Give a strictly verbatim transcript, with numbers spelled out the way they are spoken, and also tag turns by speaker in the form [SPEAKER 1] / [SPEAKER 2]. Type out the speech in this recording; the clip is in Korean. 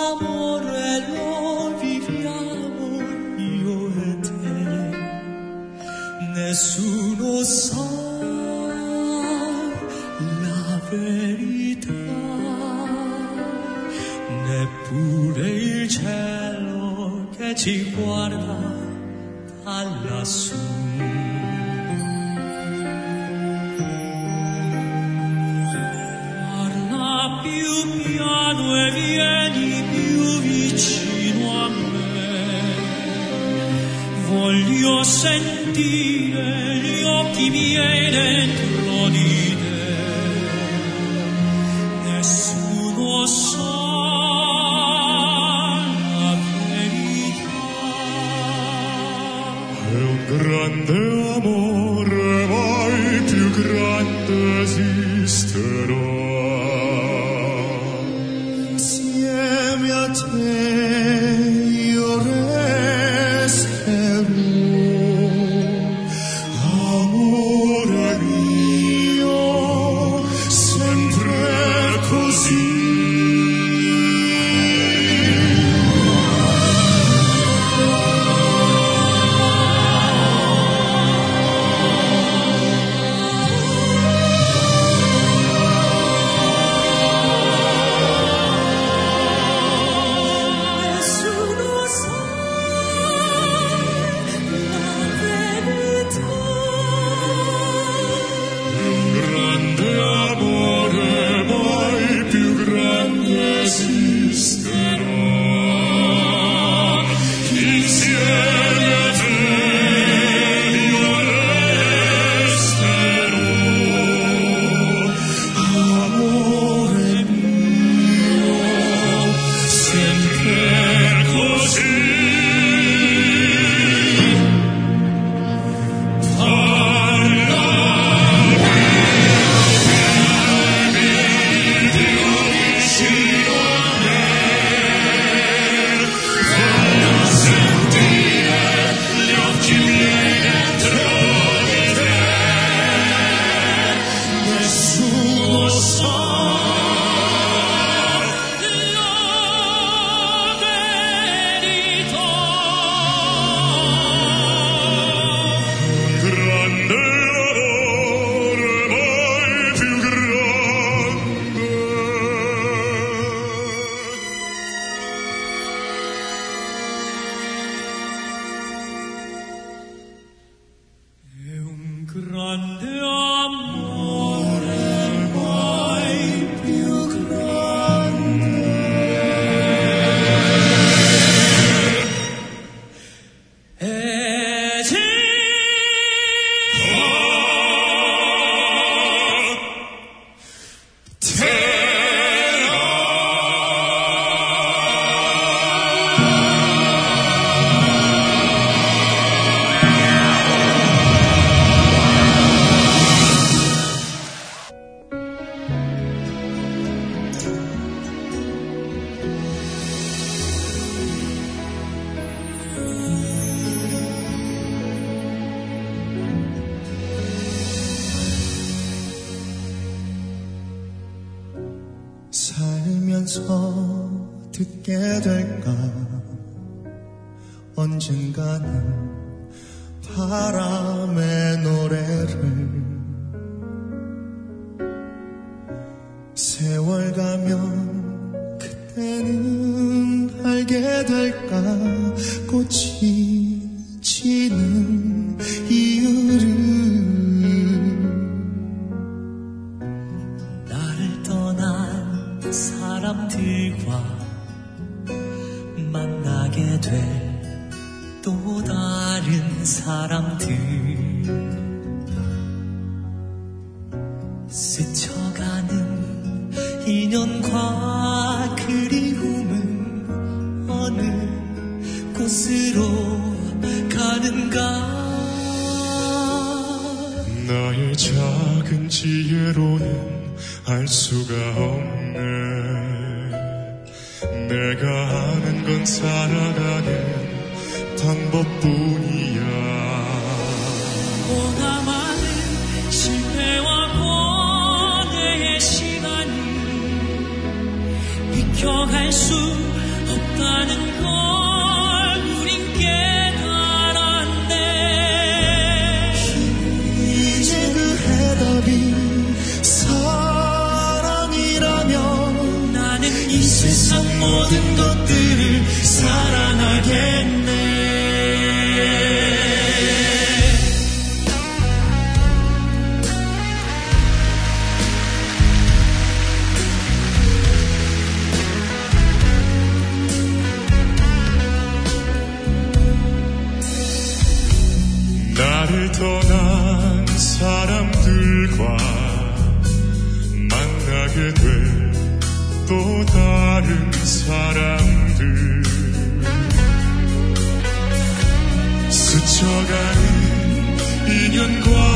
[SPEAKER 1] amore lo viviamo io e te. Nessuno sa la verità, neppure il cielo che ci guarda da lassù. Parla più piano e vieni più vicino a me. Voglio sentire gli occhi miei dentro di te. Nessuno sa la verità.
[SPEAKER 2] È un grande amore, mai più grande esisterà.
[SPEAKER 1] Insieme a te io resterò. Amore mio, sempre così. Nessuno sa la verità.
[SPEAKER 2] Un grande amore, mai più grande esisterà. Insieme a te io resterò.
[SPEAKER 1] Amore mio, sempre così. Nessuno sa la verità.
[SPEAKER 2] Un grande amore, mai più grande.
[SPEAKER 1] È un grande amore, mai più grande. 살면서 듣게 될까 언젠가는 바람의 노래를 세월 가면 그때는 알게 될까 꽃이 지는 이유를 나를 떠난 사람들과 만나게 될 또 다른 사람들 스쳐가는 인연과 그리움은 어느 곳으로 가는가
[SPEAKER 2] 나의 작은 지혜로는 알 수가 없네. 내가 아는 건 살아가는 방법뿐이야.
[SPEAKER 1] 보다 많은 실패와 고뇌의 시간이 비켜갈 수 없다는 걸 우린 깨달았네.
[SPEAKER 3] 이제 그 해답이 사랑이라면
[SPEAKER 1] 나는 이 세상 모든 것들을 사랑하겠네.
[SPEAKER 2] 나를 떠난 사람들과 만나게 될 또 다른 사람들, 스쳐가는 인연과